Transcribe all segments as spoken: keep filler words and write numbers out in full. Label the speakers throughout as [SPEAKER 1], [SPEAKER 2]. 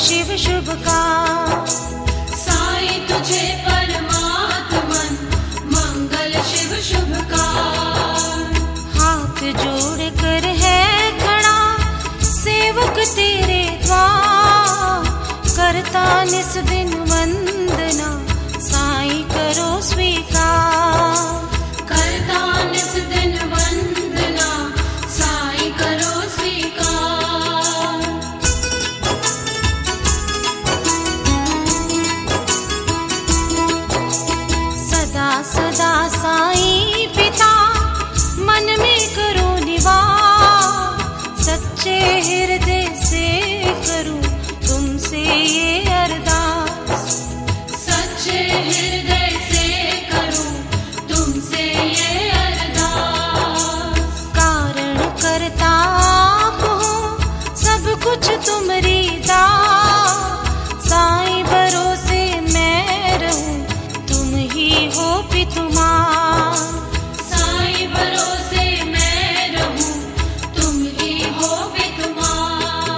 [SPEAKER 1] शिव शुभ का।
[SPEAKER 2] साईं तुझे परमात्मन मंगल शिव शुभ का।
[SPEAKER 1] हाथ जोड़ कर है खड़ा सेवक तेरे द्वार, करता निस दिन वंदना साईं करो स्वीकार।
[SPEAKER 2] करता निस दिन वंदना साईं करो स्वीकार।
[SPEAKER 1] सदा सदा साईं पिता मन में करो निवास, सच्चे हृदय से करूं तुमसे ये अरदास।
[SPEAKER 2] सच्चे हृदय से करूं तुमसे ये अरदास।
[SPEAKER 1] कारण करता आप हो सब कुछ तुमरी दात, साईं भरोसे मैं रहूं तुम ही हो पितुमार।
[SPEAKER 2] साईं भरोसे मैं रहूं तुम ही हो पितुमार।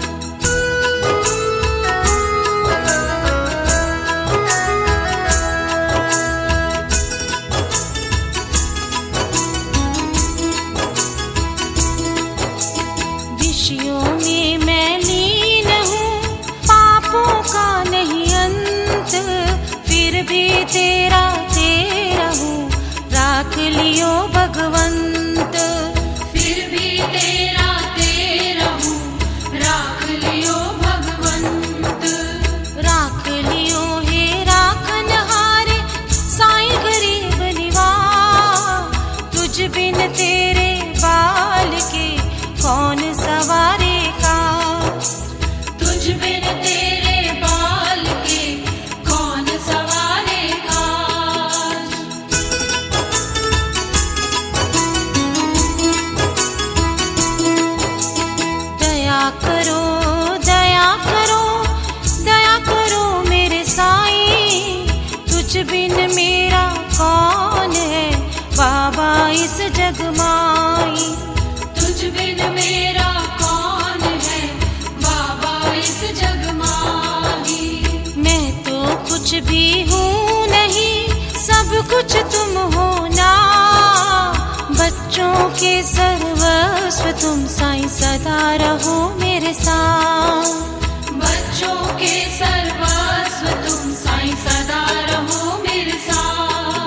[SPEAKER 1] विषयों में मैं लीन हूँ पापों का नहीं अंत, फिर भी तेरा तेरा हूँ राख लियो भगवंत।
[SPEAKER 2] फिर भी तेरा तेरा हूँ राख लियो भगवंत।
[SPEAKER 1] राख लियो हे राखन हारे साईं गरीब निवार, तुझ बिन तेरे बाल के कौन सवारे का।
[SPEAKER 2] तुझ बिन तेरे बाल के कौन सवारे काज।
[SPEAKER 1] दया करो दया करो दया करो मेरे साईं, तुझ बिन मेरा कौन है बाबा इस जग माई।
[SPEAKER 2] तुझ बिन मेरा कौन है बाबा इस जग माही।
[SPEAKER 1] मैं तो कुछ भी हूँ नहीं सब कुछ तुम हो ना, बच्चों के सर्वस्व तुम साईं सदा रहो मेरे साथ।
[SPEAKER 2] बच्चों के सर्वस्व तुम साईं सदा रहो मेरे साथ।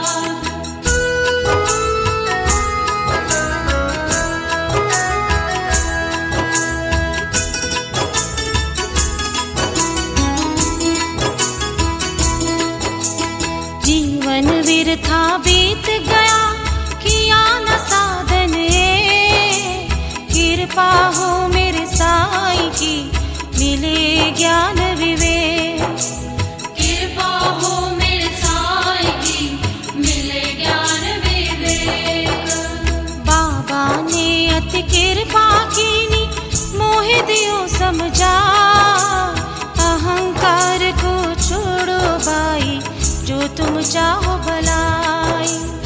[SPEAKER 1] जीवन व्यर्था बीत गया किया न साधन ए, कृपा हो मेरे साईं की मिले ज्ञान विवेक।
[SPEAKER 2] कृपा हो मेरे साईं की मिले ज्ञान विवेक।
[SPEAKER 1] बाबा ने अति कृपा कीनी मोह दियो समझा, अहंकार को छोड़ो भाई जो तुम चाहो भलाई।